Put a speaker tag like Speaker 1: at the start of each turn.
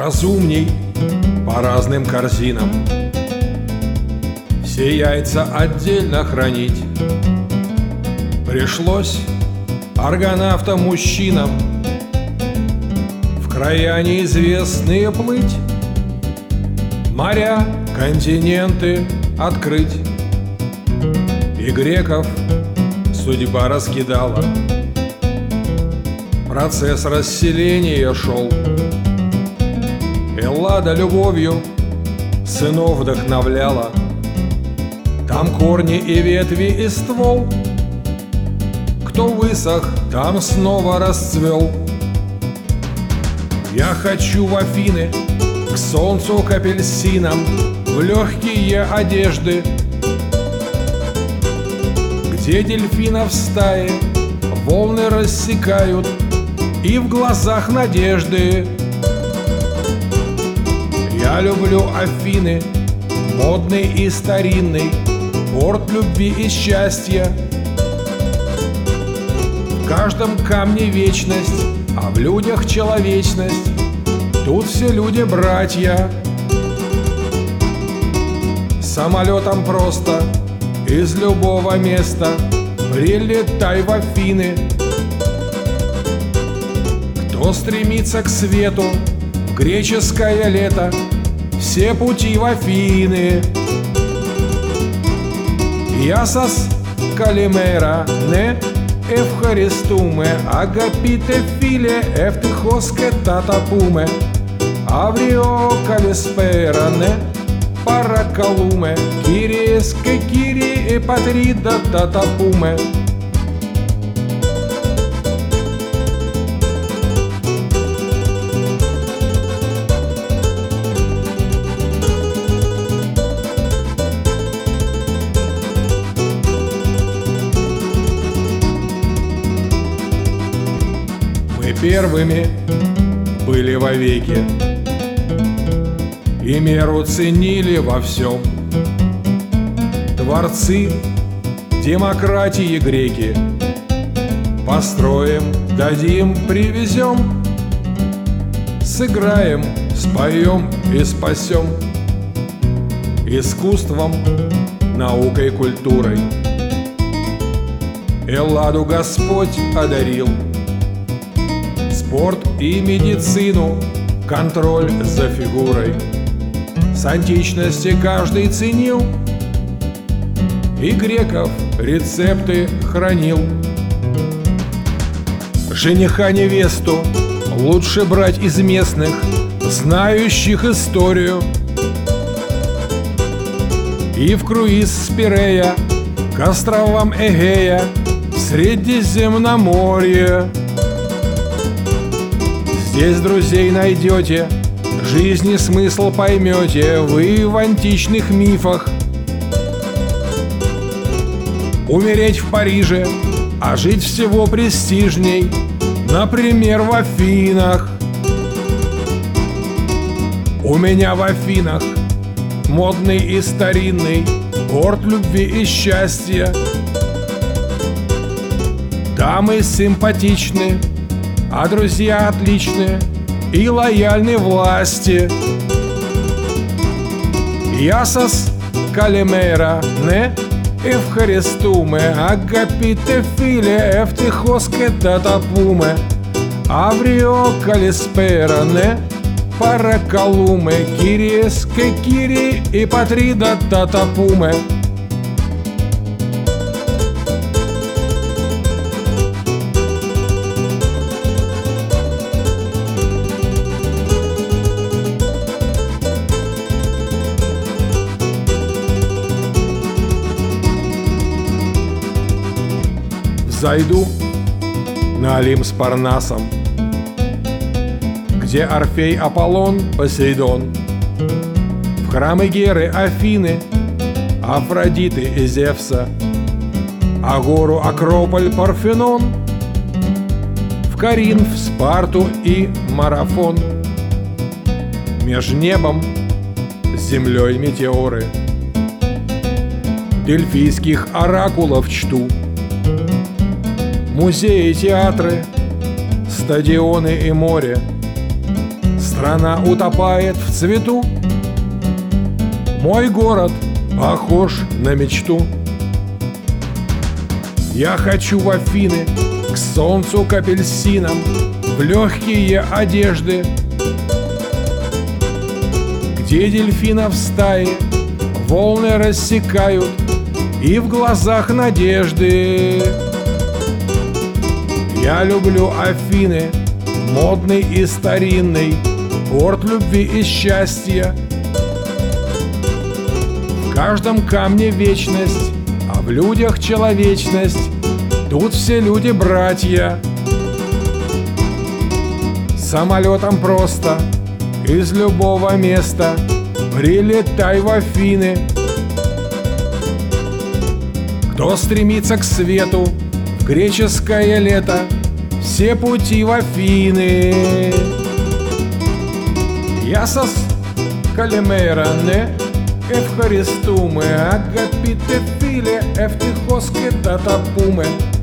Speaker 1: разумней по разным корзинам, все яйца отдельно хранить. Пришлось аргонавтам-мужчинам в края неизвестные плыть, моря, континенты открыть. И греков судьба раскидала, процесс расселения шел. Эллада любовью сынов вдохновляла, там корни и ветви и ствол. Кто высох, там снова расцвел. Я хочу в Афины, к солнцу, к апельсинам, в легкие одежды, где дельфинов стаи волны рассекают, и в глазах надежды. Я люблю Афины, модный и старинный, порт любви и счастья. В каждом камне вечность, а в людях человечность. Тут все люди братья. Самолетом просто из любого места прилетай в Афины. Кто стремится к свету в греческое лето, все пути в Афины. Ясас калимера не ευχαριστούμε, αγαπητέ φίλε, ευτυχώς και θα τα πούμε. Αύριο καλησπέρα, ναι, παρακαλούμε, κυρίες και κύριοι, η πατρίδα θα τα πούμε. Первыми были вовеки и меру ценили во всем. Творцы демократии греки. Построим, дадим, привезем, сыграем, споем и спасем. Искусством, наукой, культурой Элладу Господь одарил. Спорт и медицину, контроль за фигурой с античности каждый ценил, и греков рецепты хранил. Жениха невесту лучше брать из местных, знающих историю. И в круиз с Пирея к островам Эгея в Средиземноморье. Здесь друзей найдете, жизни смысл поймете вы в античных мифах. Умереть в Париже, а жить всего престижней, например, в Афинах. У меня в Афинах модный и старинный порт любви и счастья. Дамы симпатичны, а друзья отличные и лояльны власти. Ясас калимера не ευχαριστούμε, αγαπητέ φίλε, ευτυχώς και θα τα πούμε. Αύριο καλησπέρα, ναι, παρακαλούμε, κυρίες και κύριοι, η πατρίδα θα τα πούμε. Зайду на Олимп с Парнасом, где Орфей, Аполлон, Посейдон, в храмы Геры, Афины, Афродиты и Зевса, а гору Акрополь, Парфенон, в Коринф, Спарту и Марафон. Меж небом, землей метеоры, дельфийских оракулов чту. Музеи, театры, стадионы и море, Страна утопает в цвету, мой город похож на мечту. Я хочу в Афины, к солнцу, к апельсинам, в легкие одежды, где дельфинов стаи волны рассекают и в глазах надежды. Я люблю Афины, модный и старинный, порт любви и счастья. В каждом камне вечность, а в людях человечность. Тут все люди братья. Самолетом просто из любого места прилетай в Афины. Кто стремится к свету в греческое лето, все пути в Афины. Я сос Καλημέρα, ναι, ευχαριστούμε. Αγαπητέ φίλε, ευτυχώς και θα τα πούμε.